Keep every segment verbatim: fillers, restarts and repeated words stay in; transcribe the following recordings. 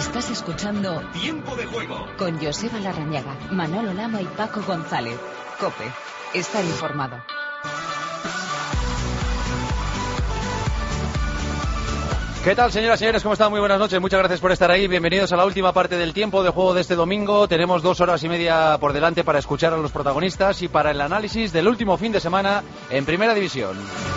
Estás escuchando Tiempo de Juego con Joseba Larrañaga, Manolo Lama y Paco González. COPE. Estar informado. ¿Qué tal, señoras y señores? ¿Cómo están? Muy buenas noches. Muchas gracias por estar ahí. Bienvenidos a la última parte del Tiempo de Juego de este domingo. Tenemos dos horas y media por delante para escuchar a los protagonistas y para el análisis del último fin de semana en Primera División.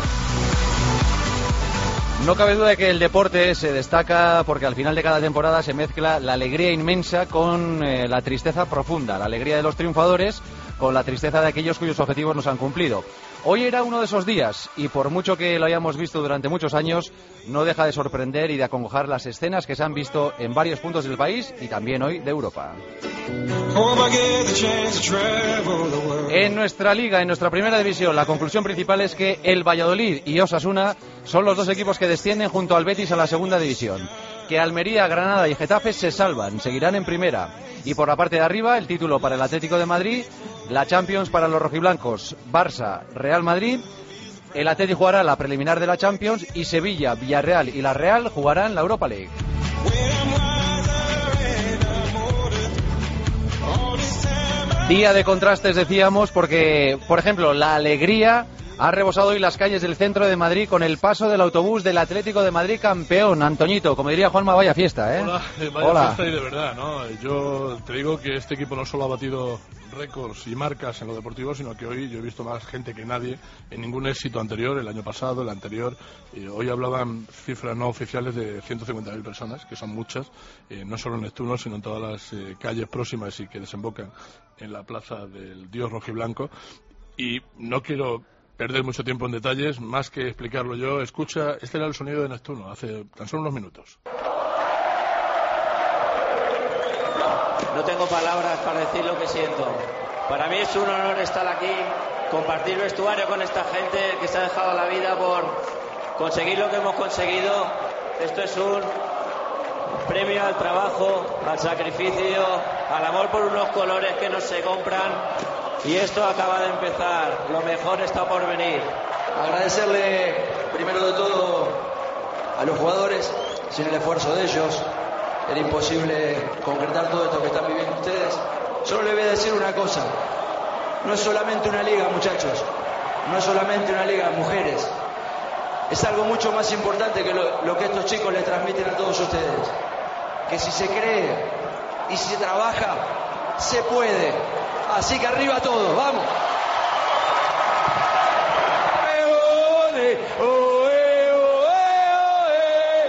No cabe duda de que el deporte se destaca porque al final de cada temporada se mezcla la alegría inmensa con eh, la tristeza profunda, la alegría de los triunfadores con la tristeza de aquellos cuyos objetivos no se han cumplido. Hoy era uno de esos días y por mucho que lo hayamos visto durante muchos años, no deja de sorprender y de acongojar las escenas que se han visto en varios puntos del país y también hoy de Europa. En nuestra liga, en nuestra primera división, la conclusión principal es que el Valladolid y Osasuna son los dos equipos que descienden junto al Betis a la segunda división. Que Almería, Granada y Getafe se salvan, seguirán en primera. Y por la parte de arriba, el título para el Atlético de Madrid, la Champions para los rojiblancos, Barça, Real Madrid. El Atlético jugará la preliminar de la Champions y Sevilla, Villarreal y la Real jugarán la Europa League. Día de contrastes, decíamos, porque, por ejemplo, la alegría ha rebosado hoy las calles del centro de Madrid con el paso del autobús del Atlético de Madrid campeón. Antoñito, como diría Juanma, vaya fiesta, ¿eh? Hola, vaya Hola. fiesta y de verdad, ¿no? Yo te digo que este equipo no solo ha batido récords y marcas en lo deportivo, sino que hoy yo he visto más gente que nadie en ningún éxito anterior, el año pasado, el anterior. Y hoy hablaban cifras no oficiales de ciento cincuenta mil personas, que son muchas, eh, no solo en Neptuno, sino en todas las eh, calles próximas y que desembocan en la plaza del Dios Rojiblanco. Y no quiero perder mucho tiempo en detalles, más que explicarlo yo. Escucha, este era el sonido de Neptuno hace tan solo unos minutos. No tengo palabras para decir lo que siento. Para mí es un honor estar aquí, compartir vestuario con esta gente que se ha dejado la vida por conseguir lo que hemos conseguido. Esto es un premio al trabajo, al sacrificio, al amor por unos colores que no se compran. Y esto acaba de empezar, lo mejor está por venir. Agradecerle primero de todo a los jugadores, sin el esfuerzo de ellos era imposible concretar todo esto que están viviendo ustedes. Solo les voy a decir una cosa, no es solamente una liga, muchachos, no es solamente una liga, mujeres, es algo mucho más importante que lo, lo que estos chicos les transmiten a todos ustedes, que si se cree y si se trabaja, se puede. Así que arriba todos, vamos. Campeones, oe, oe, oe.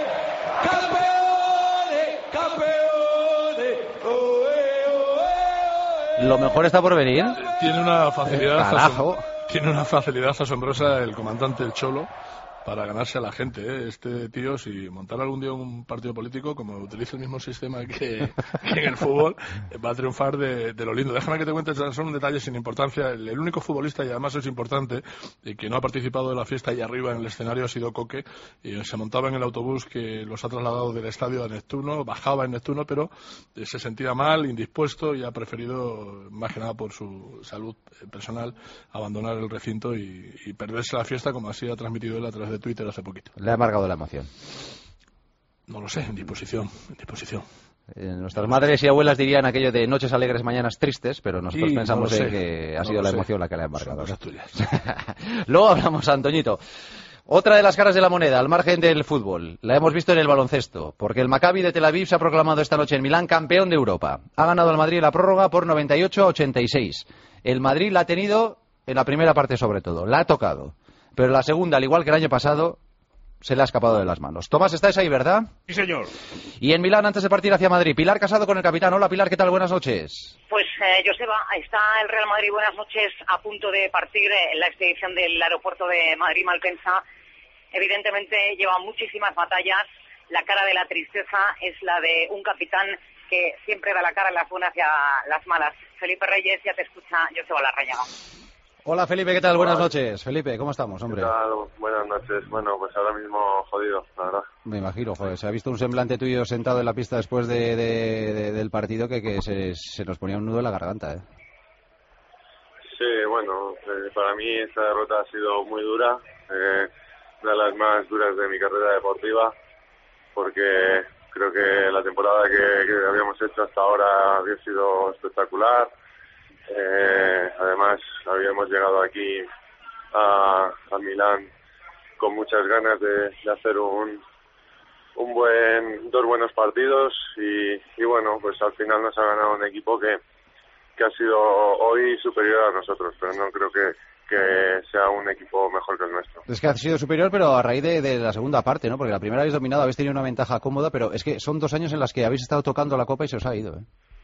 Campeones, campeones, oe, oe, oe. Lo mejor está por venir. Tiene una facilidad, Carajo. asom- tiene una facilidad asombrosa el comandante El Cholo para ganarse a la gente, ¿eh? Este tío, si montara algún día un partido político, como utiliza el mismo sistema que, que en el fútbol, va a triunfar de, de lo lindo. Déjame que te cuente, son detalles sin importancia. El, el único futbolista, y además es importante, y que no ha participado de la fiesta y arriba en el escenario ha sido Coque. Y se montaba en el autobús que los ha trasladado del estadio a Neptuno, bajaba en Neptuno, pero eh, se sentía mal, indispuesto, y ha preferido, más que nada por su salud eh, personal, abandonar el recinto y, y perderse la fiesta, como así ha transmitido él a través de Twitter hace poquito. Le ha amargado la emoción. No lo sé, en disposición, en disposición. Eh, nuestras madres y abuelas dirían aquello de noches alegres, mañanas tristes, pero nosotros Sí, pensamos no lo en sé, que ha no sido lo la sé. emoción la que le ha embargado. Son cosas tuyas. Luego hablamos, Antoñito. Otra de las caras de la moneda, al margen del fútbol, la hemos visto en el baloncesto, porque el Maccabi de Tel Aviv se ha proclamado esta noche en Milán campeón de Europa. Ha ganado al Madrid la prórroga por noventa y ocho a ochenta y seis. El Madrid la ha tenido en la primera parte sobre todo, la ha tocado. Pero la segunda, al igual que el año pasado, se le ha escapado de las manos. Tomás, estáis ahí, ¿verdad? Sí, señor. Y en Milán, antes de partir hacia Madrid, Pilar Casado con el capitán. Hola, Pilar, ¿qué tal? Buenas noches. Pues, eh, Joseba, está el Real Madrid, buenas noches, a punto de partir en la expedición del aeropuerto de Madrid-Malpensa. Evidentemente lleva muchísimas batallas. La cara de la tristeza es la de un capitán que siempre da la cara en las buenas y a las malas. Felipe Reyes, ya te escucha Joseba Larrañaga. Hola, Felipe, ¿qué tal? Buenas noches. Felipe, ¿cómo estamos, hombre? ¿Qué tal? Buenas noches. Bueno, pues ahora mismo jodido, la verdad. Me imagino, joder, se ha visto un semblante tuyo sentado en la pista después de, de, de, del partido que, que se, se nos ponía un nudo en la garganta, ¿eh? Sí, bueno, eh, para mí esta derrota ha sido muy dura, eh, una de las más duras de mi carrera deportiva, porque creo que la temporada que, que habíamos hecho hasta ahora había sido espectacular. Eh, además, habíamos llegado aquí a, a Milán con muchas ganas de, de hacer un, un buen, dos buenos partidos y, y bueno, pues al final nos ha ganado un equipo que, que ha sido hoy superior a nosotros, pero no creo que, que sea un equipo mejor que el nuestro. Es que ha sido superior, pero a raíz de, de la segunda parte, ¿no? Porque la primera habéis dominado, habéis tenido una ventaja cómoda, pero es que son dos años en las que habéis estado tocando la Copa y se os ha ido, ¿eh?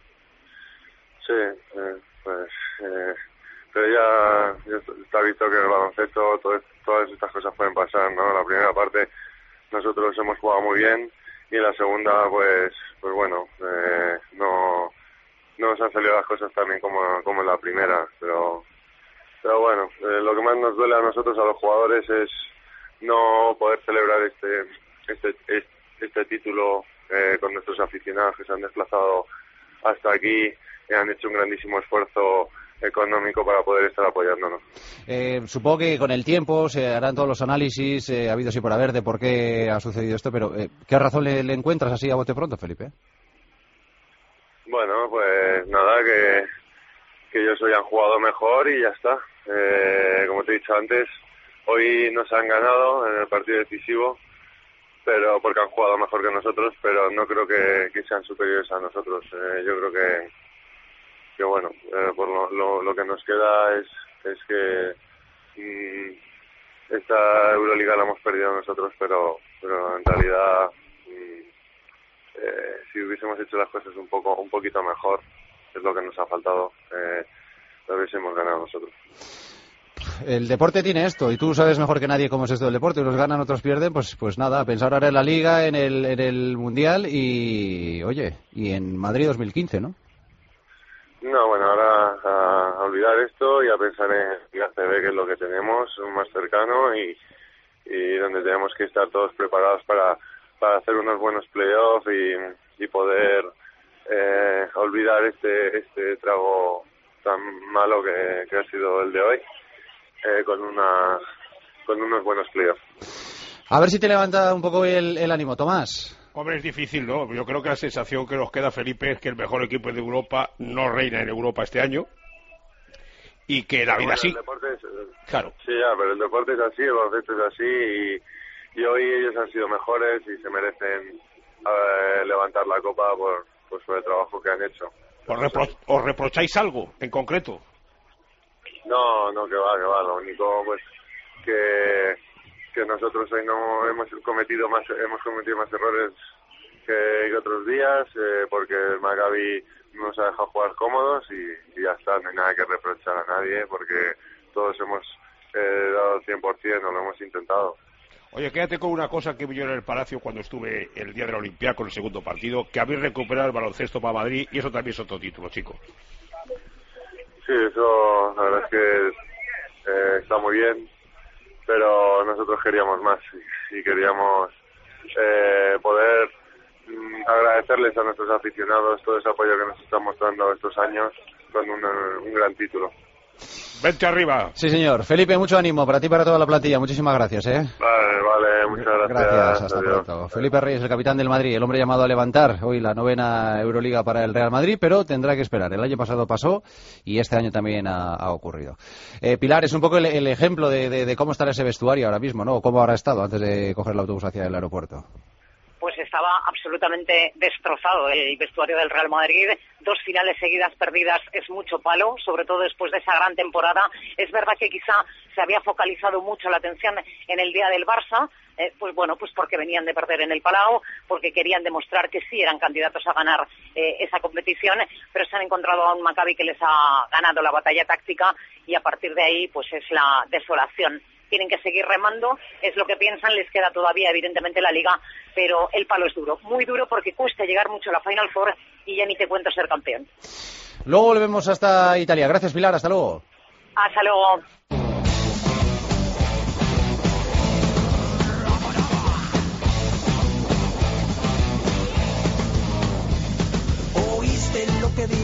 Sí, eh, pues... Eh, pero ya, ya está visto que en el baloncesto todo, todas estas cosas pueden pasar, ¿no? En la primera parte nosotros hemos jugado muy bien y en la segunda, pues pues bueno, eh, no, no nos han salido las cosas también como, como en la primera, pero... Pero bueno, eh, lo que más nos duele a nosotros, a los jugadores, es no poder celebrar este este este, este título eh, con nuestros aficionados que se han desplazado hasta aquí y han hecho un grandísimo esfuerzo económico para poder estar apoyándonos. Eh, supongo que con el tiempo se harán todos los análisis, eh, ha habido sí por haber, de por qué ha sucedido esto, pero eh, ¿qué razón le, le encuentras así a bote pronto, Felipe? Bueno, pues nada, que, que ellos hoy han jugado mejor y ya está. Eh, como te he dicho antes, hoy nos han ganado en el partido decisivo, pero porque han jugado mejor que nosotros, pero no creo que, que sean superiores a nosotros. Eh, yo creo que, que bueno, eh, por lo, lo, lo que nos queda es, es que mmm, esta Euroliga la hemos perdido nosotros, pero, pero en realidad mmm, eh, si hubiésemos hecho las cosas un poco, un poquito mejor, es lo que nos ha faltado. Eh, lo hubiésemos ganado nosotros. El deporte tiene esto, y tú sabes mejor que nadie cómo es esto del deporte. Unos ganan, otros pierden, pues pues nada, a pensar ahora en la Liga, en el, en el Mundial y, oye, y en Madrid dos mil quince, ¿no? No, bueno, ahora a, a olvidar esto y a pensar en Liga C B, que es lo que tenemos, más cercano y, y donde tenemos que estar todos preparados para, para hacer unos buenos playoffs y, y poder eh, olvidar este, este trago tan malo que, que ha sido el de hoy, eh, con una con unos buenos playoffs. A ver si te levanta un poco el, el ánimo, Tomás. Hombre, es difícil, ¿no? Yo creo que la sensación que nos queda, Felipe, es que el mejor equipo de Europa no reina en Europa este año y que la vida bueno, sí. El deporte es, claro. Sí, ya, pero el deporte es así, el baloncesto es así y, y hoy ellos han sido mejores y se merecen eh, levantar la copa por, pues, por el trabajo que han hecho. ¿Os, repro- ¿Os reprocháis algo en concreto? No, no, que va, que va. Lo único, pues, que, que nosotros hoy no hemos cometido más, hemos cometido más errores que, que otros días, eh, porque el Maccabi no nos ha dejado jugar cómodos y, y ya está. No hay nada que reprochar a nadie, porque todos hemos eh, dado el cien por ciento, o lo hemos intentado. Oye, quédate con una cosa que vi yo en el Palacio cuando estuve el día del Olympiacos, el segundo partido, que habéis recuperado el baloncesto para Madrid y eso también es otro título, chicos. Sí, eso la verdad es que eh, está muy bien, pero nosotros queríamos más y, y queríamos eh, poder mm, agradecerles a nuestros aficionados todo ese apoyo que nos están mostrando estos años con un, un gran título. Vente arriba. Sí, señor. Felipe, mucho ánimo para ti y para toda la plantilla. Muchísimas gracias, ¿eh? Vale, vale, muchas gracias. Gracias, hasta Adiós. pronto. Felipe Reyes, el capitán del Madrid, el hombre llamado a levantar hoy la novena Euroliga para el Real Madrid, pero tendrá que esperar. El año pasado pasó y este año también ha, ha ocurrido. Eh, Pilar, es un poco el, el ejemplo de, de, de cómo está ese vestuario ahora mismo, ¿no? O cómo habrá estado antes de coger el autobús hacia el aeropuerto. Pues estaba absolutamente destrozado el vestuario del Real Madrid. Dos finales seguidas perdidas es mucho palo, sobre todo después de esa gran temporada. Es verdad que quizá se había focalizado mucho la atención en el día del Barça, eh, pues bueno, pues porque venían de perder en el Palau, porque querían demostrar que sí eran candidatos a ganar eh, esa competición, pero se han encontrado a un Maccabi que les ha ganado la batalla táctica y a partir de ahí pues es la desolación. Tienen que seguir remando, es lo que piensan, les queda todavía evidentemente la Liga, pero el palo es duro, muy duro porque cuesta llegar mucho a la Final Four y ya ni te cuento ser campeón. Luego volvemos hasta Italia. Gracias, Pilar, hasta luego. Hasta luego. Oíste lo que dijiste.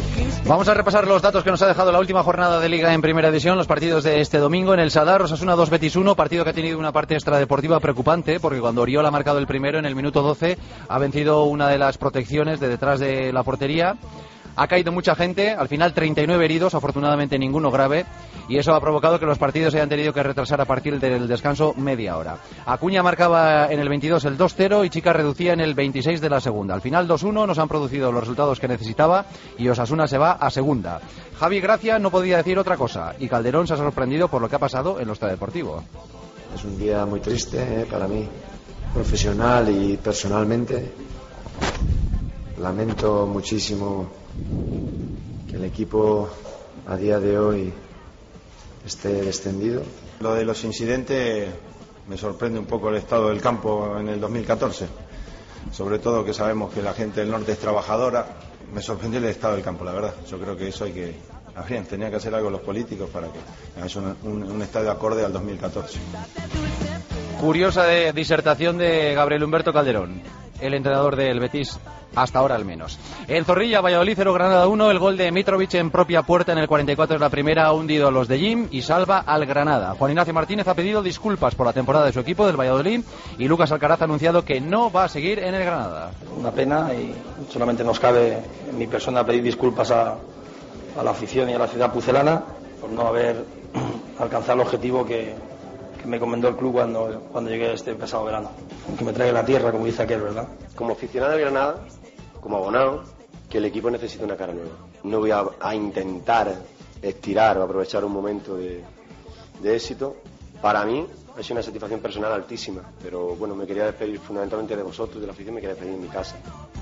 Vamos a repasar los datos que nos ha dejado la última jornada de Liga en Primera División, los partidos de este domingo. En el Sadar, Osasuna dos Betis uno, partido que ha tenido una parte extradeportiva preocupante, porque cuando Oriol ha marcado el primero en el minuto doce, ha vencido una de las protecciones de detrás de la portería. Ha caído mucha gente, al final treinta y nueve heridos, afortunadamente ninguno grave, y eso ha provocado que los partidos se hayan tenido que retrasar a partir del descanso media hora. Acuña marcaba en el veintidós el dos cero y Chica reducía en el veintiséis de la segunda. Al final dos uno, nos han producido los resultados que necesitaba y Osasuna se va a segunda. Javi Gracia no podía decir otra cosa y Calderón se ha sorprendido por lo que ha pasado en lo extradeportivo. Es un día muy triste eh, para mí, profesional y personalmente. Lamento muchísimo que el equipo a día de hoy esté descendido. Lo de los incidentes me sorprende un poco el estado del campo en el dos mil catorce, sobre todo que sabemos que la gente del norte es trabajadora. Me sorprendió el estado del campo, la verdad. Yo creo que eso hay que, habrían, tenía que hacer algo los políticos para que haya un, un, un estadio acorde al dos mil catorce. Curiosa de disertación de Gabriel Humberto Calderón, el entrenador del Betis, hasta ahora al menos. En Zorrilla, Valladolid cero, Granada uno, el gol de Mitrovic en propia puerta en el cuarenta y cuatro de la primera ha hundido a los de Jim y salva al Granada. Juan Ignacio Martínez ha pedido disculpas por la temporada de su equipo del Valladolid y Lucas Alcaraz ha anunciado que no va a seguir en el Granada. Una pena y solamente nos cabe en mi persona pedir disculpas a, a la afición y a la ciudad pucelana por no haber alcanzado el objetivo que, que me encomendó el club cuando, cuando llegué este pasado verano. Que me traiga la tierra, como dice aquel, ¿verdad? Como aficionado del Granada, como abonado, que el equipo necesita una cara nueva. No voy a, a intentar estirar o aprovechar un momento de, de éxito. Para mí ha sido una satisfacción personal altísima, pero bueno, me quería despedir fundamentalmente de vosotros, de la afición, me quería despedir en mi casa.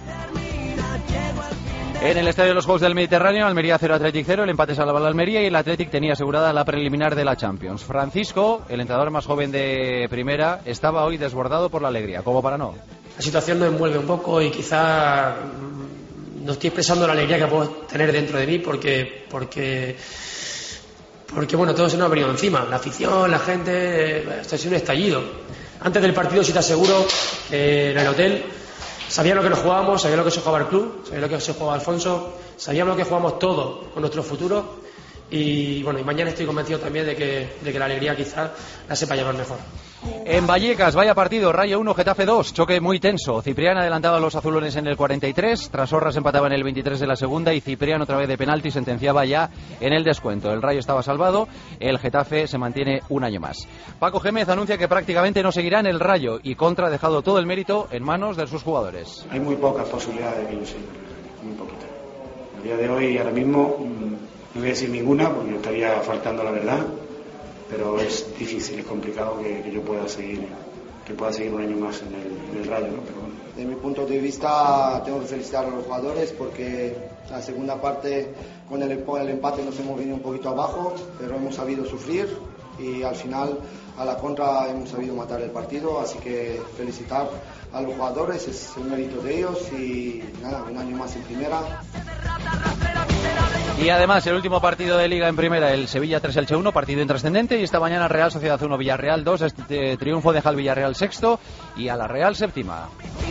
En el Estadio de los Juegos del Mediterráneo, Almería cero, Athletic cero, el empate salvaba al Almería y el Athletic tenía asegurada la preliminar de la Champions. Francisco, el entrenador más joven de Primera, estaba hoy desbordado por la alegría, como para no. La situación me envuelve un poco y quizá no estoy expresando la alegría que puedo tener dentro de mí porque porque porque bueno, todo se nos ha venido encima, la afición, la gente, esto ha sido un estallido. Antes del partido sí te aseguro que en el hotel sabía lo que nos jugábamos, sabía lo que se jugaba el club, sabía lo que se jugaba Alfonso, sabíamos lo que jugamos todo con nuestro futuro y bueno, y mañana estoy convencido también de que, de que la alegría quizás la sepa llevar mejor. En Vallecas, vaya partido, Rayo uno, Getafe dos, choque muy tenso. Ciprián adelantaba a los azulones en el cuarenta y tres, Trasorras empataba en el veintitrés de la segunda y Ciprián otra vez de penalti sentenciaba ya en el descuento. El Rayo estaba salvado, el Getafe se mantiene un año más. Paco Gémez anuncia que prácticamente no seguirá en el Rayo y Contra ha dejado todo el mérito en manos de sus jugadores. Hay muy pocas posibilidades de que yo siga, muy poquita. A día de hoy, ahora mismo, no voy a decir ninguna porque estaría faltando la verdad, pero es difícil, es complicado que, que yo pueda seguir que pueda seguir un año más en el, en el Rayo, ¿no? Pero bueno. De mi punto de vista tengo que felicitar a los jugadores porque la segunda parte con el, el empate nos hemos venido un poquito abajo, pero hemos sabido sufrir y al final a la contra hemos sabido matar el partido, así que felicitar a los jugadores, es el mérito de ellos y nada, un año más en primera. Y además el último partido de Liga en Primera, el Sevilla tres Elche uno, partido intrascendente, y esta mañana Real Sociedad uno Villarreal dos, este triunfo deja al Villarreal sexto y a la Real séptima.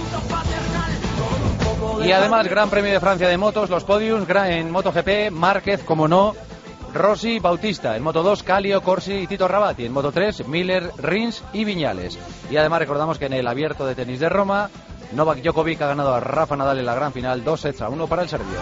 Y además Gran Premio de Francia de motos, los podiums en MotoGP, Márquez, como no, Rossi, Bautista, en Moto dos, Calio, Corsi y Tito Rabati, en Moto tres, Miller, Rins y Viñales. Y además recordamos que en el Abierto de Tenis de Roma, Novak Djokovic ha ganado a Rafa Nadal en la gran final, dos sets a uno para el serbio.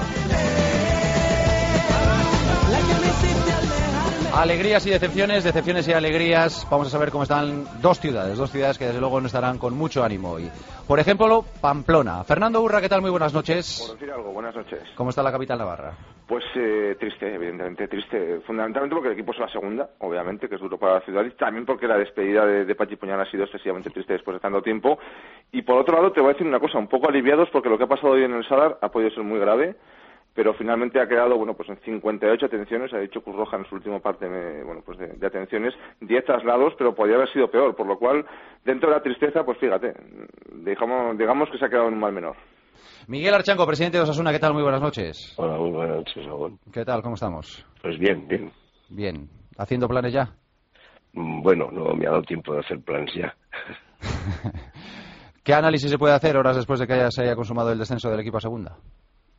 Alegrías y decepciones, decepciones y alegrías. Vamos a saber cómo están dos ciudades, dos ciudades que desde luego no estarán con mucho ánimo hoy. Por ejemplo, Pamplona. Fernando Urra, ¿qué tal? Muy buenas noches. Por decir algo, buenas noches. ¿Cómo está la capital navarra? Pues eh, triste, evidentemente triste. Fundamentalmente porque el equipo es la segunda, obviamente, que es duro para la ciudad. Y también porque la despedida de, de Pachi Puñal ha sido excesivamente triste después de tanto tiempo. Y por otro lado, te voy a decir una cosa, un poco aliviados porque lo que ha pasado hoy en el Sadar ha podido ser muy grave. Pero finalmente ha quedado, bueno, pues en cincuenta y ocho atenciones, ha dicho Cruz Roja en su última parte, de, bueno, pues de, de atenciones, diez traslados, pero podría haber sido peor, por lo cual, dentro de la tristeza, pues fíjate, digamos, digamos que se ha quedado en un mal menor. Miguel Archanco, presidente de Osasuna, ¿qué tal? Muy buenas noches. Hola, muy buenas noches, Agón. ¿Qué tal? ¿Cómo estamos? Pues bien, bien. Bien. ¿Haciendo planes ya? Bueno, no me ha dado tiempo de hacer planes ya. ¿Qué análisis se puede hacer horas después de que haya, se haya consumado el descenso del equipo a segunda?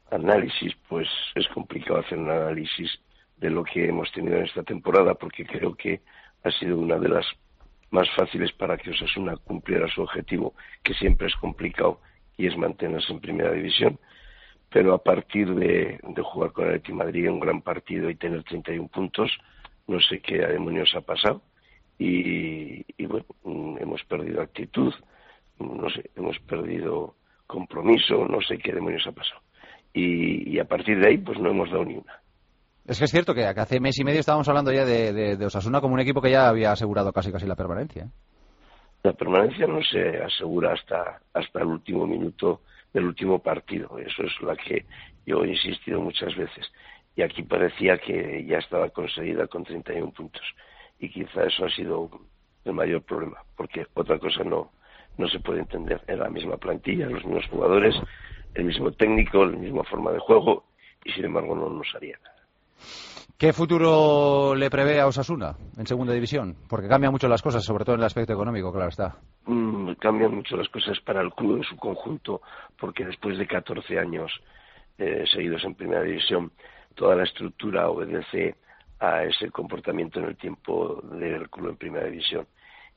análisis, pues es complicado hacer un análisis de lo que hemos tenido en esta temporada, porque creo que ha sido una de las más fáciles para que Osasuna cumpliera su objetivo, que siempre es complicado, y es mantenerse en primera división. Pero a partir de, de jugar con el Atleti Madrid un gran partido y tener treinta y uno puntos, no sé qué demonios ha pasado. Y, y bueno, hemos perdido actitud, no sé, hemos perdido compromiso, no sé qué demonios ha pasado. Y, y a partir de ahí, pues no hemos dado ni una. Es que es cierto que hace mes y medio estábamos hablando ya de, de, de Osasuna como un equipo que ya había asegurado casi casi la permanencia, ¿eh? La permanencia no se asegura hasta hasta el último minuto del último partido. Eso es lo que yo he insistido muchas veces. Y aquí parecía que ya estaba conseguida con treinta y uno puntos. Y quizá eso ha sido el mayor problema, porque otra cosa no, no se puede entender. Era la misma plantilla, los mismos jugadores, el mismo técnico, la misma forma de juego, y sin embargo no nos haría nada. ¿Qué futuro le prevé a Osasuna en segunda división? Porque cambian mucho las cosas, sobre todo en el aspecto económico, claro está. Mm, cambian mucho las cosas para el club en su conjunto, porque después de catorce años eh, seguidos en primera división, toda la estructura obedece a ese comportamiento en el tiempo del club en primera división.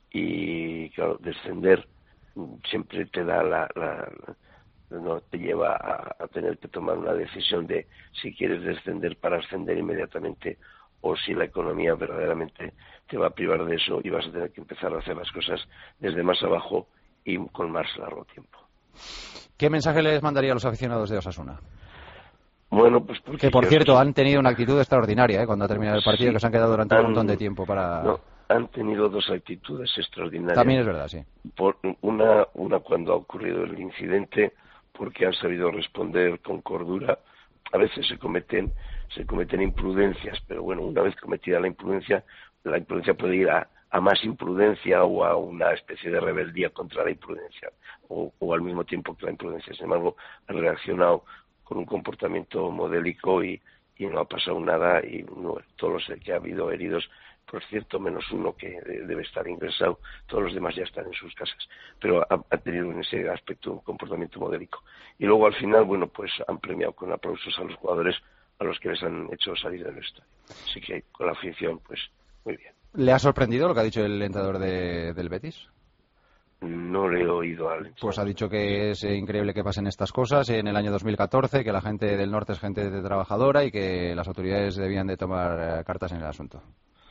Y claro, descender siempre te da la... la no te lleva a, a tener que tomar una decisión de si quieres descender para ascender inmediatamente o si la economía verdaderamente te va a privar de eso y vas a tener que empezar a hacer las cosas desde más abajo y con más largo tiempo. ¿Qué mensaje les mandaría a los aficionados de Osasuna? Bueno, pues porque que por yo, cierto han tenido una actitud extraordinaria, ¿eh? Cuando ha terminado el partido, sí, que se han quedado durante han, un montón de tiempo para... No, han tenido dos actitudes extraordinarias. También es verdad, sí. Por una, una cuando ha ocurrido el incidente, porque han sabido responder con cordura. A veces se cometen se cometen imprudencias, pero bueno, una vez cometida la imprudencia, la imprudencia puede ir a, a más imprudencia o a una especie de rebeldía contra la imprudencia, o, o al mismo tiempo que la imprudencia. Sin embargo, han reaccionado con un comportamiento modélico y, y no ha pasado nada, y no, todos los que ha habido heridos, por cierto, menos uno que debe estar ingresado, todos los demás ya están en sus casas, pero ha, ha tenido en ese aspecto un comportamiento modélico. Y luego al final, bueno, pues han premiado con aplausos a los jugadores a los que les han hecho salir del estadio. Así que con la afición, pues muy bien. ¿Le ha sorprendido lo que ha dicho el entrenador de, del Betis? No le he oído al entrenador. Pues ha dicho que es increíble que pasen estas cosas en el año dos mil catorce, que la gente del norte es gente de trabajadora y que las autoridades debían de tomar cartas en el asunto.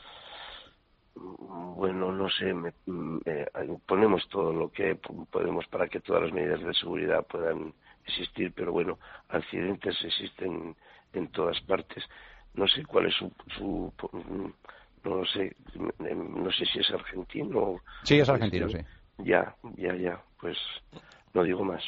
Bueno, no sé, me, me, ponemos todo lo que podemos para que todas las medidas de seguridad puedan existir, pero bueno, accidentes existen en todas partes. No sé cuál es su, su no lo sé, no sé si es argentino. Sí, es argentino, sí. Ya, ya, ya, pues no digo más.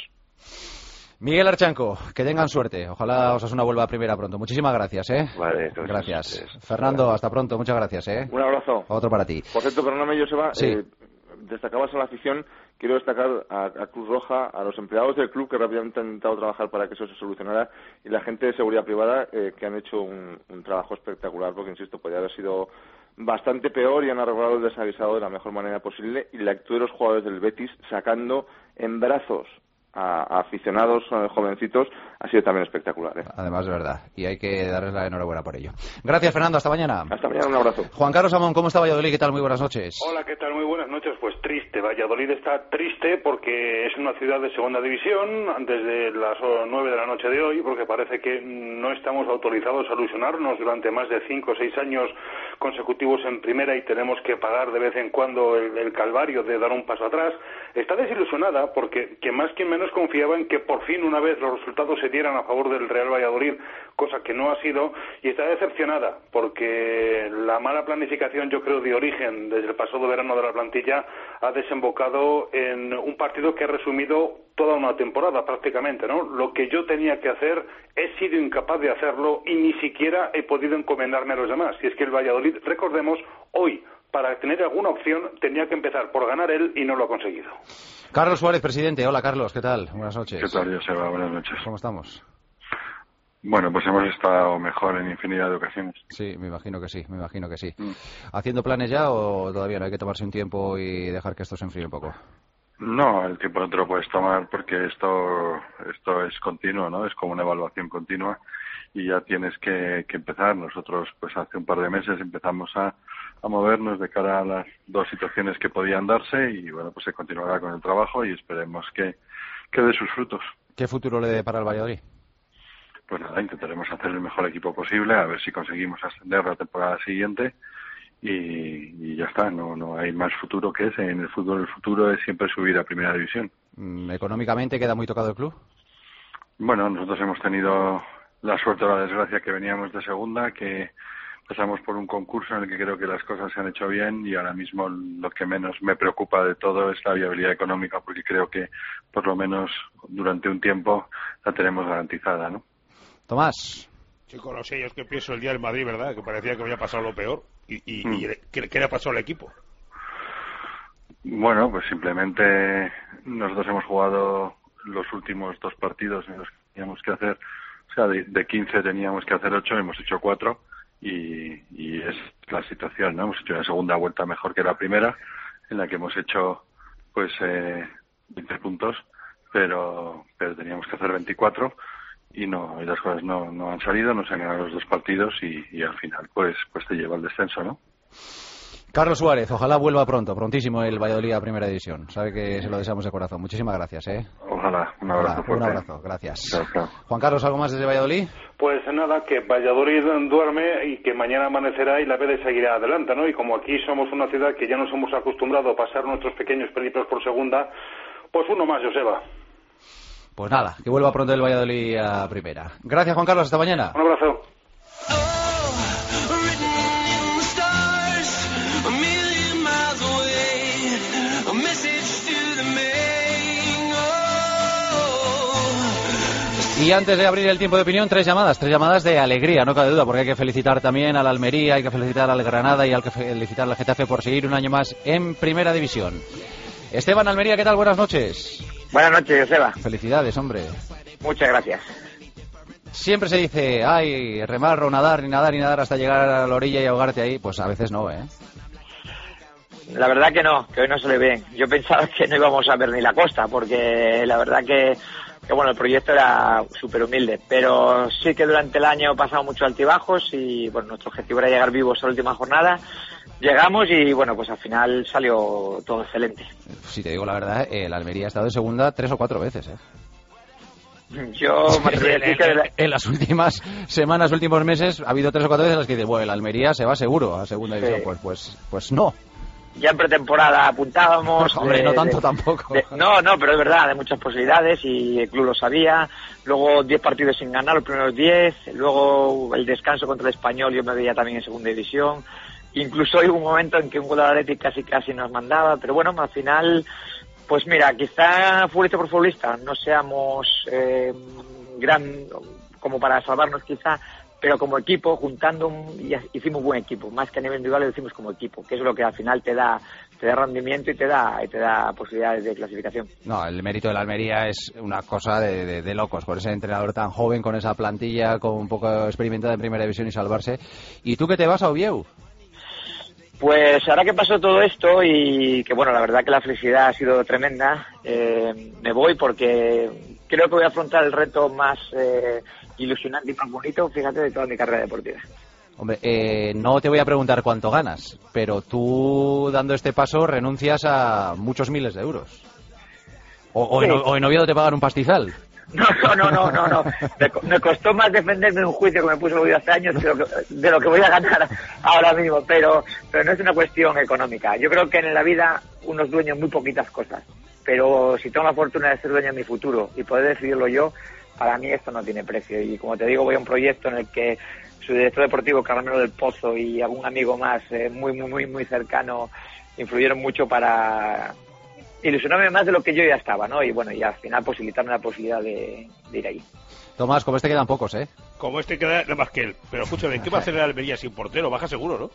Miguel Archanco, que tengan suerte. Ojalá Osasuna vuelva a primera pronto. Muchísimas gracias, ¿eh? Vale, gracias. Gracias. Fernando, hasta pronto. Muchas gracias, ¿eh? Un abrazo. Otro para ti. Por cierto, perdóname, Joseba, sí. eh, destacabas a la afición. Quiero destacar a, a Cruz Roja, a los empleados del club que rápidamente han intentado trabajar para que eso se solucionara, y la gente de seguridad privada eh, que han hecho un, un trabajo espectacular, porque, insisto, podría haber sido bastante peor, y han arreglado el desaguisado de la mejor manera posible, y la actitud de los jugadores del Betis sacando en brazos a, a aficionados a jovencitos ha sido también espectacular, ¿eh? Además, de verdad, y hay que darles la enhorabuena por ello. Gracias, Fernando, hasta mañana. Hasta mañana, un abrazo. Juan Carlos Amón, ¿cómo está Valladolid? ¿Qué tal? Muy buenas noches. Hola, ¿qué tal? Muy buenas noches. Pues triste, Valladolid está triste porque es una ciudad de segunda división desde las nueve de la noche de hoy, porque parece que no estamos autorizados a ilusionarnos durante más de cinco o seis años consecutivos en primera, y tenemos que pagar de vez en cuando el, el calvario de dar un paso atrás. Está desilusionada porque que más que menos confiaba en que por fin una vez los resultados se dieran a favor del Real Valladolid, cosa que no ha sido, y está decepcionada porque la mala planificación, yo creo, de origen desde el pasado verano de la plantilla ha desembocado en un partido que ha resumido toda una temporada prácticamente, ¿no? Lo que yo tenía que hacer he sido incapaz de hacerlo y ni siquiera he podido encomendarme a los demás. Y es que el Valladolid, recordemos, hoy, para tener alguna opción, tenía que empezar por ganar él y no lo ha conseguido. Carlos Suárez, presidente. Hola, Carlos, ¿qué tal? Buenas noches. ¿Qué tal, Joseba? Buenas noches. ¿Cómo estamos? Bueno, pues hemos estado mejor en infinidad de ocasiones. Sí, me imagino que sí, me imagino que sí. Mm. ¿Haciendo planes ya o todavía no hay que tomarse un tiempo y dejar que esto se enfríe un poco? No, el tiempo no te lo puedes tomar porque esto esto es continuo, ¿no? Es como una evaluación continua y ya tienes que, que empezar. Nosotros, pues hace un par de meses empezamos a, a movernos de cara a las dos situaciones que podían darse y, bueno, pues se continuará con el trabajo y esperemos que, que dé sus frutos. ¿Qué futuro le dé para el Valladolid? Pues nada, intentaremos hacer el mejor equipo posible, a ver si conseguimos ascender la temporada siguiente. Y, y ya está, no no hay más futuro que ese. En el fútbol el futuro es siempre subir a primera división. ¿Económicamente queda muy tocado el club? Bueno, nosotros hemos tenido la suerte o la desgracia que veníamos de segunda, que pasamos por un concurso en el que creo que las cosas se han hecho bien y ahora mismo lo que menos me preocupa de todo es la viabilidad económica, porque creo que por lo menos durante un tiempo la tenemos garantizada, ¿no? Tomás. Chicos, no sé, yo es que pienso el día del Madrid, ¿verdad? Que parecía que había pasado lo peor. ¿Y, y, mm. y ¿qué, qué le ha pasado al equipo? Bueno, pues simplemente nosotros hemos jugado los últimos dos partidos en los que teníamos que hacer, o sea, de, de quince teníamos que hacer ocho, hemos hecho cuatro y, y es la situación, ¿no? Hemos hecho una segunda vuelta mejor que la primera, en la que hemos hecho pues eh, veinte puntos, pero pero teníamos que hacer veinticuatro. Y no, y las cosas no, no han salido, no se han ganado los dos partidos y, y al final pues pues te lleva al descenso, ¿no? Carlos Suárez, ojalá vuelva pronto, prontísimo el Valladolid a Primera División. Sabe que se lo deseamos de corazón. Muchísimas gracias, ¿eh? Ojalá, un abrazo ojalá, fuerte. Un abrazo, gracias. Chao, chao. Juan Carlos, ¿algo más desde Valladolid? Pues nada, que Valladolid duerme y que mañana amanecerá y la B D seguirá adelante, ¿no? Y como aquí somos una ciudad que ya nos hemos acostumbrado a pasar nuestros pequeños periplos por segunda, pues uno más, Joseba. Pues nada, que vuelva pronto el Valladolid a primera. Gracias, Juan Carlos, hasta mañana. Un abrazo. Y antes de abrir el tiempo de opinión, tres llamadas, tres llamadas de alegría, no cabe duda, porque hay que felicitar también al Almería, hay que felicitar al Granada y hay que felicitar al Getafe por seguir un año más en Primera División. Esteban, Almería, ¿qué tal? Buenas noches. Buenas noches, Joseba. Felicidades, hombre. Muchas gracias. Siempre se dice, ay, remar o nadar, ni nadar, ni nadar hasta llegar a la orilla y ahogarte ahí. Pues a veces no, ¿eh? La verdad que no, que hoy no se le ve. Yo pensaba que no íbamos a ver ni la costa, porque la verdad que, que bueno, el proyecto era súper humilde. Pero sí que durante el año pasado muchos altibajos y, bueno, nuestro objetivo era llegar vivos a la última jornada. Llegamos y, bueno, pues al final salió todo excelente. Si te digo la verdad, el Almería ha estado en segunda tres o cuatro veces, ¿eh? Yo me atrevería a decir que... En, en las últimas semanas, últimos meses, ha habido tres o cuatro veces en las que dices, bueno, el Almería se va seguro a segunda división. Sí. Pues, pues, pues no. Ya en pretemporada apuntábamos... Hombre, de, no tanto de, tampoco. De, no, no, pero es verdad, de muchas posibilidades y el club lo sabía. Luego diez partidos sin ganar, los primeros diez. Luego el descanso contra el Español, yo me veía también en segunda división. Incluso hubo un momento en que un gol de Atlético casi casi nos mandaba, pero bueno, al final, pues mira, quizá futbolista por futbolista no seamos eh, gran como para salvarnos quizá, pero como equipo, juntando, un, hicimos buen equipo, más que a nivel individual lo hicimos como equipo, que es lo que al final te da te da rendimiento y te da y te da posibilidades de clasificación. No, el mérito de la Almería es una cosa de, de, de locos, por ese entrenador tan joven, con esa plantilla, con un poco experimentada en Primera División y salvarse. ¿Y tú qué te vas a Oviedo? Pues ahora que pasó todo esto y que bueno, la verdad que la felicidad ha sido tremenda, eh, me voy porque creo que voy a afrontar el reto más eh, ilusionante y más bonito, fíjate, de toda mi carrera deportiva. Hombre, eh, no te voy a preguntar cuánto ganas, pero tú dando este paso renuncias a muchos miles de euros. O, o, sí. en, o en Oviedo te pagan un pastizal. No, no, no, no, no. Me, me costó más defenderme de un juicio que me puso el Oviedo hace años de lo, que, de lo que voy a ganar ahora mismo, pero, pero no es una cuestión económica. Yo creo que en la vida uno es dueño de muy poquitas cosas, pero si tengo la fortuna de ser dueño de mi futuro y poder decidirlo yo, para mí esto no tiene precio. Y como te digo, voy a un proyecto en el que su director deportivo, Carmelo del Pozo, y algún amigo más eh, muy, muy, muy, muy cercano influyeron mucho para ilusionarme más de lo que yo ya estaba, ¿no? Y bueno, y al final posibilitarme la posibilidad de, de ir ahí. Tomás, como este quedan pocos, ¿eh? Como este queda nada más que él. Pero escúchame, ¿qué va a hacer el Almería sin portero? Baja seguro, ¿no?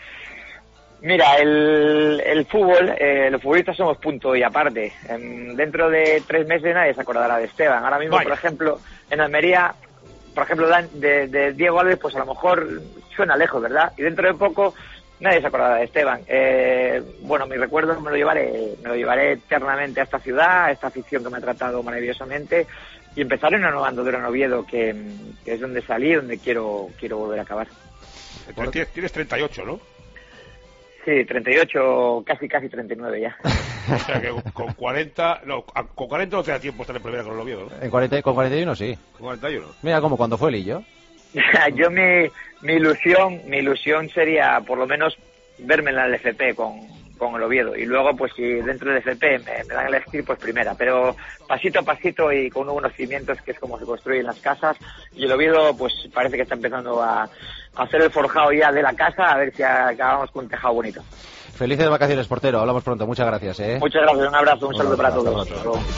Mira, el, el fútbol, eh, los futbolistas somos punto y aparte. En, dentro de tres meses nadie se acordará de Esteban. Ahora mismo, Vaya. por ejemplo, en Almería, por ejemplo, de, de Diego Alves, pues a lo mejor suena lejos, ¿verdad? Y dentro de poco Nadie se acordará de Esteban. Eh, bueno, mi recuerdo me lo llevaré, me lo llevaré eternamente a esta ciudad, a esta afición que me ha tratado maravillosamente, y empezar en una nueva andadura en Oviedo, que, que es donde salí, donde quiero quiero volver a acabar. Tienes, tienes treinta y ocho, ¿no? Sí, treinta y ocho, casi casi treinta y nueve ya. O sea que con cuarenta, no, con cuarenta no te da tiempo estar en primera con el Oviedo, ¿no? En cuarenta, con cuarenta y uno sí. Con cuarenta y uno. Mira, como cuando fue Lillo. Yo mi, mi ilusión, mi ilusión sería por lo menos verme en la L F P con, con el Oviedo, y luego pues si dentro del F P me, me dan el elegir, pues primera, pero pasito a pasito y con unos cimientos, que es como se construyen las casas, y el Oviedo pues parece que está empezando a, a hacer el forjado ya de la casa, a ver si acabamos con un tejado bonito. Felices vacaciones, portero, hablamos pronto, muchas gracias, ¿eh? Muchas gracias, un abrazo, un saludo para todos.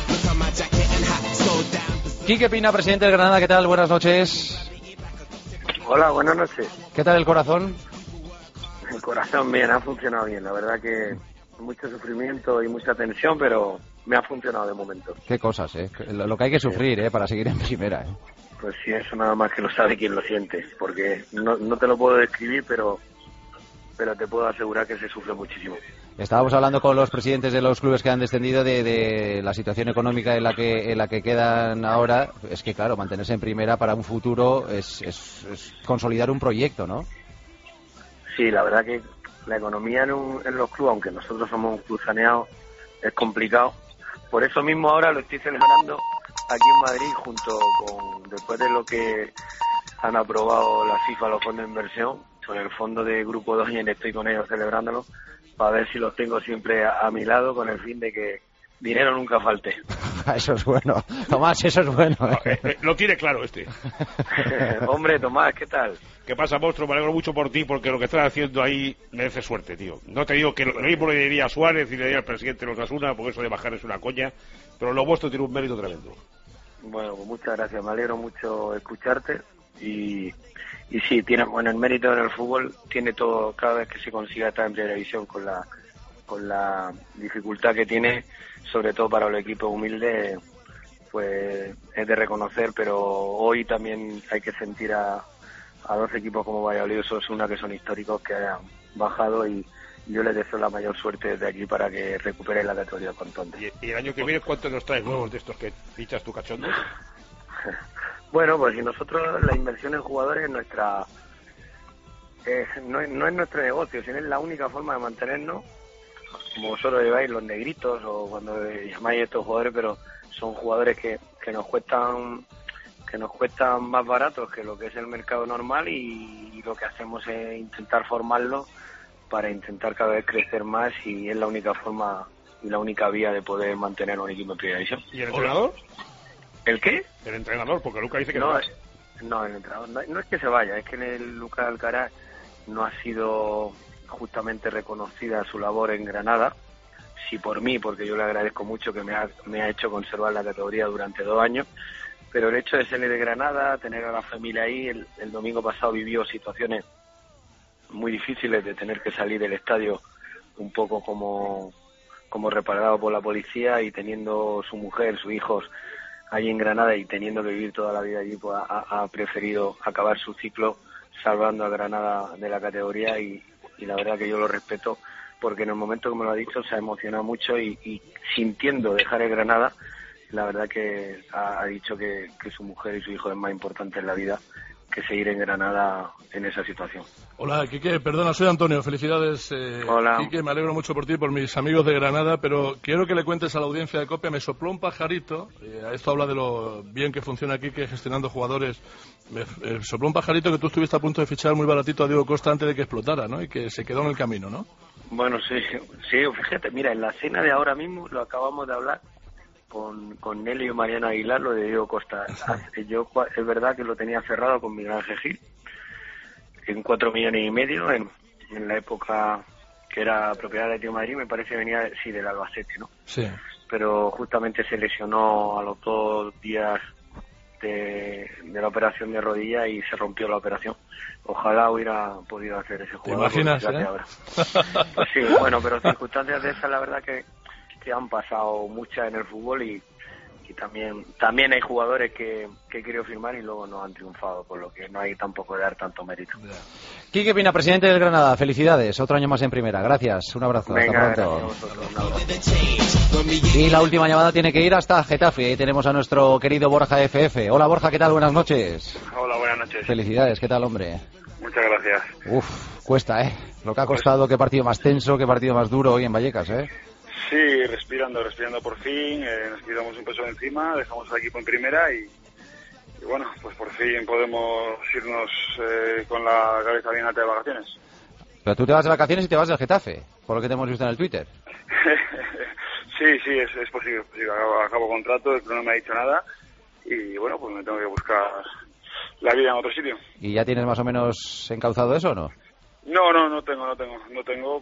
Quique Pina, presidente del Granada, ¿qué tal? Buenas noches. Hola, buenas noches. ¿Qué tal el corazón? El corazón bien, ha funcionado bien. La verdad que mucho sufrimiento y mucha tensión, pero me ha funcionado de momento. Qué cosas, ¿eh? Lo que hay que sufrir, ¿eh? Para seguir en primera, ¿eh? Pues sí, eso nada más que lo sabe quien lo siente. Porque no, no te lo puedo describir, pero, pero te puedo asegurar que se sufre muchísimo. Estábamos hablando con los presidentes de los clubes que han descendido de, de la situación económica en la que en la que quedan ahora. Es que, claro, mantenerse en primera para un futuro es, es, es consolidar un proyecto, ¿no? Sí, la verdad que la economía en, un, en los clubes, aunque nosotros somos un club saneado, es complicado. Por eso mismo ahora lo estoy celebrando aquí en Madrid, junto con, después de lo que han aprobado la FIFA, los fondos de inversión, con el fondo de Grupo dos, y estoy con ellos celebrándolo, para ver si los tengo siempre a, a mi lado, con el fin de que dinero nunca falte. Eso es bueno. Tomás, eso es bueno. ¿eh? Eh, eh, lo tiene claro este. Hombre, Tomás, ¿qué tal? ¿Qué pasa, monstruo? Me alegro mucho por ti, porque lo que estás haciendo ahí merece suerte, tío. No te digo que lo mismo le diría a Suárez y le diría al presidente de los Osasuna, porque eso de bajar es una coña, pero lo vuestro tiene un mérito tremendo. Bueno, pues muchas gracias. Me alegro mucho escucharte. Y, y sí, tiene, bueno, el mérito en el fútbol tiene todo. Cada vez que se consiga estar en primera división, con la con la dificultad que tiene, sobre todo para los equipos humildes, pues es de reconocer. Pero hoy también hay que sentir a, a dos equipos como Valladolid y Osasuna, que son históricos, que han bajado, y yo les deseo la mayor suerte desde aquí para que recuperen la categoría cuanto antes. ¿Y el año que viene cuántos nos traes nuevos de estos que fichas tú, cachondo? Bueno, pues si nosotros, la inversión en jugadores es nuestra, eh, no, no es nuestro negocio, sino es la única forma de mantenernos, como vosotros lleváis los negritos o cuando llamáis a estos jugadores, pero son jugadores que, que nos cuestan que nos cuestan más baratos que lo que es el mercado normal, y, y lo que hacemos es intentar formarlos para intentar cada vez crecer más, y es la única forma y la única vía de poder mantener un equipo en primera división. ¿Y el entrenador? ¿El qué? El entrenador, porque Lucas dice que no, no. Es, no, el entrenador no, no es que se vaya, es que el Lucas Alcaraz no ha sido justamente reconocida su labor en Granada. Sí, por mí, porque yo le agradezco mucho que me ha, me ha hecho conservar la categoría durante dos años, pero el hecho de ser de Granada, tener a la familia ahí, el, el domingo pasado vivió situaciones muy difíciles de tener que salir del estadio un poco como, como reparado por la policía, y teniendo su mujer, sus hijos allí en Granada y teniendo que vivir toda la vida allí, pues ha, ha preferido acabar su ciclo salvando a Granada de la categoría, y, y la verdad que yo lo respeto, porque en el momento que me lo ha dicho se ha emocionado mucho, y, y sintiendo dejar el Granada, la verdad que ha, ha dicho que, que su mujer y su hijo es más importante en la vida que seguir en Granada en esa situación. Hola, Quique, perdona, soy Antonio, felicidades. Eh, Hola. Quique, me alegro mucho por ti, por mis amigos de Granada, pero quiero que le cuentes a la audiencia de COPE, me sopló un pajarito, eh, esto habla de lo bien que funciona Quique gestionando jugadores, me eh, sopló un pajarito que tú estuviste a punto de fichar muy baratito a Diego Costa antes de que explotara, ¿no? Y que se quedó en el camino, ¿no? Bueno, sí, sí, fíjate, mira, en la cena de ahora mismo lo acabamos de hablar con, con Nelly y Mariana Aguilar, lo de Diego Costa. Yo es verdad que lo tenía cerrado con Miguel Ángel Gil en cuatro millones y medio en, en la época que era propiedad de Atlético de Madrid, me parece que venía sí del Albacete, ¿no? Sí. Pero justamente se lesionó a los dos días de, de la operación de rodilla y se rompió la operación. Ojalá hubiera podido hacer ese jugador. ¿Te imaginas, eh? Ahora. Pues sí, bueno, pero circunstancias de esas la verdad que, que han pasado muchas en el fútbol, y, y también también hay jugadores que, que quiero firmar y luego no han triunfado, por lo que no hay tampoco de dar tanto mérito. Quique Pina, presidente del Granada, felicidades, otro año más en primera, gracias, un abrazo, Venga, hasta pronto. gracias a vosotros, un abrazo. Y la última llamada tiene que ir hasta Getafe, ahí tenemos a nuestro querido Borja F F. Hola Borja, ¿qué tal? Buenas noches. Hola, buenas noches. Felicidades, ¿qué tal, hombre? Muchas gracias. Uf, cuesta, ¿eh? Lo que ha costado, qué partido más tenso, qué partido más duro hoy en Vallecas, ¿eh? Sí, respirando, respirando por fin, eh, nos quitamos un peso de encima, dejamos al equipo en primera y, y bueno, pues por fin podemos irnos eh, con la cabeza bien alta de vacaciones. Pero tú te vas de vacaciones y te vas del Getafe, por lo que te hemos visto en el Twitter. sí, sí, es, es posible, posible. Acabo, acabo contrato, el club no me ha dicho nada y bueno, pues me tengo que buscar la vida en otro sitio. ¿Y ya tienes más o menos encauzado eso o no? No, no, no tengo, no tengo, no tengo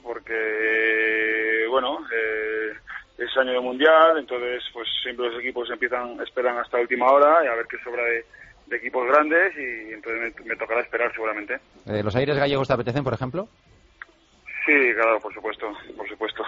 porque, bueno, eh, es año de mundial, entonces pues siempre los equipos empiezan, esperan hasta última hora y a ver qué sobra de, de equipos grandes y entonces me, me tocará esperar seguramente. Eh, ¿Los aires gallegos te apetecen, por ejemplo? Sí, claro, por supuesto, por supuesto.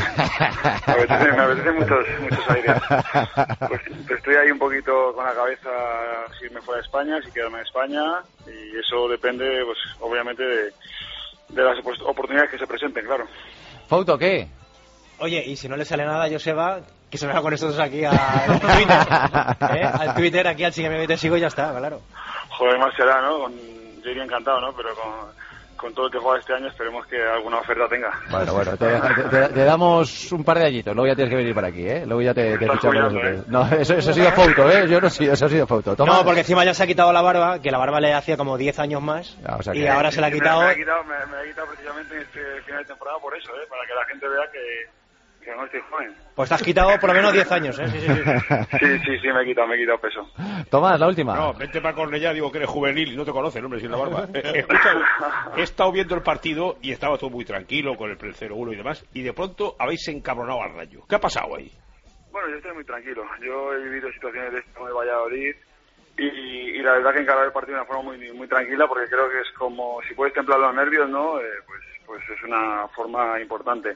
me apetecen, me apetecen muchos, muchos aires. Pues estoy ahí un poquito con la cabeza si irme fuera de España, si quedarme en España y eso depende, pues obviamente de de las oportunidades que se presenten, claro. ¿Fauto qué? Oye, y si no le sale nada a Joseba, que se venga con nosotros aquí al Twitter, ¿eh? Al Twitter, aquí al Sígueme, te sigo y ya está, claro. Joder, más será, ¿no? Con, yo iría encantado, ¿no? Pero con, con todo el que juega este año esperemos que alguna oferta tenga. Bueno, bueno, te, te, te damos un par de añitos, luego ya tienes que venir para aquí, ¿eh? Luego ya te, te fichamos nosotros. ¿Eh? No, eso, eso ha sido Fauto, ¿eh? Yo no sé, eso ha sido Fauto. Toma. No, porque encima ya se ha quitado la barba, que la barba le hacía como diez años más, ah, o sea y que... ahora se la ha quitado. Me, me, ha quitado me, me ha quitado precisamente en este final de temporada por eso, ¿eh? Para que la gente vea que... que no estoy joven. Pues te has quitado por lo menos diez años, ¿eh? Sí, sí, sí. Sí, sí, sí, me he quitado, me he quitado peso. Tomás, la última. No, vente para Cornellá, digo que eres juvenil y no te conoce, hombre, sin la barba. Eh, escucha, he estado viendo el partido y estaba todo muy tranquilo con el cero uno y demás, y de pronto habéis encabronado al Rayo. ¿Qué ha pasado ahí? Bueno, yo estoy muy tranquilo. Yo he vivido situaciones de esto de Valladolid y, y la verdad que encarar el partido de una forma muy muy tranquila, porque creo que es como, si puedes templar los nervios, ¿no? Eh, pues, pues es una forma importante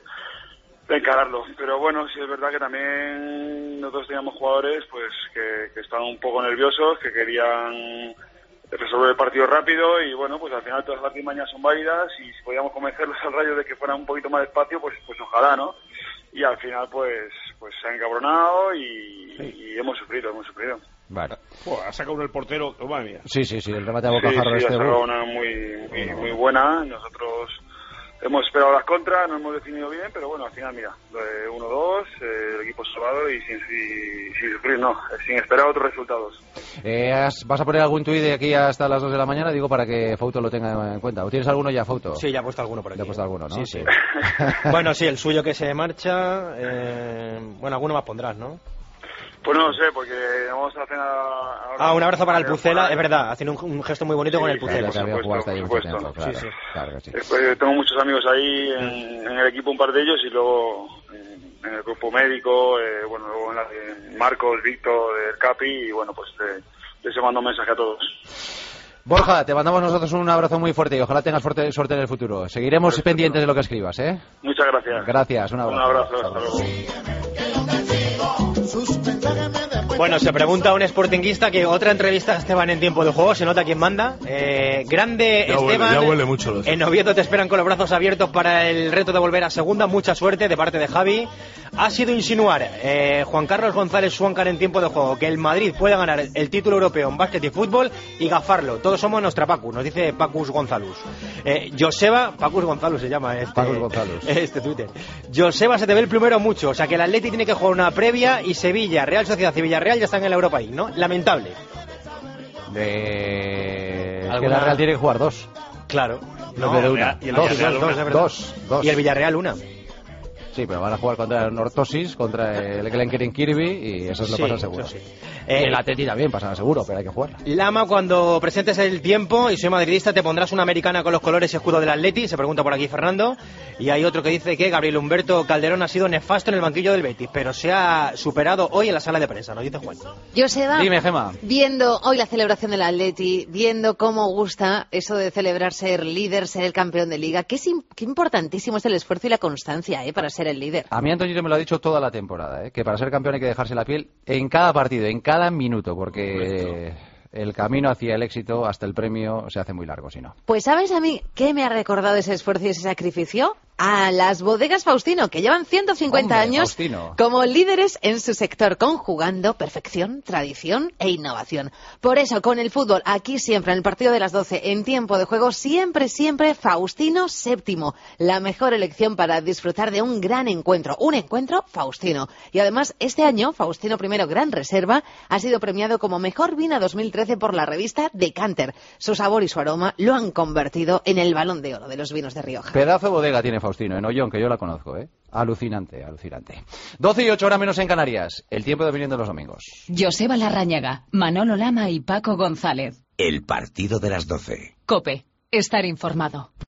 de encararlo, pero bueno, sí es verdad que también nosotros teníamos jugadores pues que, que estaban un poco nerviosos, que querían resolver el partido rápido y bueno, pues al final todas las artimañas son válidas y si podíamos convencerlos al Rayo de que fuera un poquito más despacio, pues pues ojalá, ¿no? Y al final pues pues se han encabronado y, sí. y hemos sufrido, hemos sufrido. Vale. Oh, ha sacado uno el portero, oh, madre mía. Sí, sí, sí, el remate a bocajarro sí, sí, este. ha sacado una muy, muy, muy buena, nosotros hemos esperado las contras, no hemos definido bien, pero bueno, al final, mira, uno dos, eh, el equipo salvado y sin, sin, sin sufrir, no, sin esperar otros resultados. Eh, ¿Vas a poner algún tuit de aquí hasta las dos de la mañana? Digo, para que Fauto lo tenga en cuenta. ¿O tienes alguno ya, Fauto? Sí, ya he puesto alguno por aquí. Ya he puesto alguno, ¿no? Sí, sí. Bueno, sí, el suyo que se marcha, eh, bueno, alguno más pondrás, ¿no? Pues no lo sé, porque vamos a hacer ahora... Ah, un abrazo para el Pucela, es verdad, haciendo un, un gesto muy bonito sí, con el Pucela. Sí, por supuesto, por supuesto. Tiempo, claro, sí, sí. Claro que sí. Después, tengo muchos amigos ahí en, en el equipo, un par de ellos, y luego en, en el grupo médico, eh, bueno, luego en, la, en Marcos, Víctor, el Capi, y bueno, pues eh, les mando un mensaje a todos. Borja, te mandamos nosotros un abrazo muy fuerte y ojalá tengas fuerte, suerte en el futuro. Seguiremos Perfecto. pendientes de lo que escribas, ¿eh? Muchas gracias. Gracias, un abrazo. Un abrazo, hasta luego. Bueno, se pregunta un sportinguista que otra entrevista a Esteban en tiempo de juego, se nota quién manda. Eh, grande ya Esteban. Huele, ya huele mucho. En Oviedo te esperan con los brazos abiertos para el reto de volver a segunda. Mucha suerte de parte de Javi. Ha sido insinuar eh, Juan Carlos González Suáncar en tiempo de juego que el Madrid puede ganar el título europeo en básquet y fútbol y gafarlo. Todos somos nuestra Pacu, nos dice Pacus González. Eh, Joseba, Pacus González se llama este, Pacus González. este Twitter. Joseba, se te ve el primero mucho, o sea que el Atleti tiene que jugar una previa y Sevilla, Real Sociedad y Villarreal ya están en la Europa League, ¿no? Lamentable. De... Es que la Real tiene que jugar dos. Claro. No, no, de una. Y el dos, Villarreal, dos, una, dos, dos. Y el Villarreal una. Sí, pero van a jugar contra el Nortosis, contra el Glencairn Kirby y eso es lo sí, pasa seguro. Sí. Eh, y el Atleti también pasará seguro, pero hay que jugarla. Lama, cuando presentes el tiempo y soy madridista, te pondrás una americana con los colores y escudo del Atleti, se pregunta por aquí Fernando. Y hay otro que dice que Gabriel Humberto Calderón ha sido nefasto en el banquillo del Betis, pero se ha superado hoy en la sala de prensa, nos dice Juan. Joseba, dime, Gema. Viendo hoy la celebración del Atleti, viendo cómo gusta eso de celebrar ser líder, ser el campeón de liga, qué, qué importantísimo es el esfuerzo y la constancia, ¿eh? Para ser ser el líder. A mí Antoñito me lo ha dicho toda la temporada, ¿eh? Que para ser campeón hay que dejarse la piel en cada partido, en cada minuto, porque el camino hacia el éxito, hasta el premio, se hace muy largo, si no. Pues ¿sabes a mí qué me ha recordado ese esfuerzo y ese sacrificio? A las bodegas Faustino, que llevan ciento cincuenta Hombre, años Faustino. como líderes en su sector, conjugando perfección, tradición e innovación. Por eso, con el fútbol, aquí siempre, en el partido de las doce, en tiempo de juego, siempre, siempre Faustino séptimo. La mejor elección para disfrutar de un gran encuentro, un encuentro Faustino. Y además, este año, Faustino primero Gran Reserva ha sido premiado como mejor vino dos mil trece por la revista Decanter. Su sabor y su aroma lo han convertido en el Balón de Oro de los vinos de Rioja. Pedazo de bodega tiene Faustino, en Ollón, que yo la conozco, ¿eh? Alucinante, alucinante. doce y ocho horas menos en Canarias. El tiempo de opinión de los domingos. Joseba Larrañaga, Manolo Lama y Paco González. El partido de las doce. COPE. Estar informado.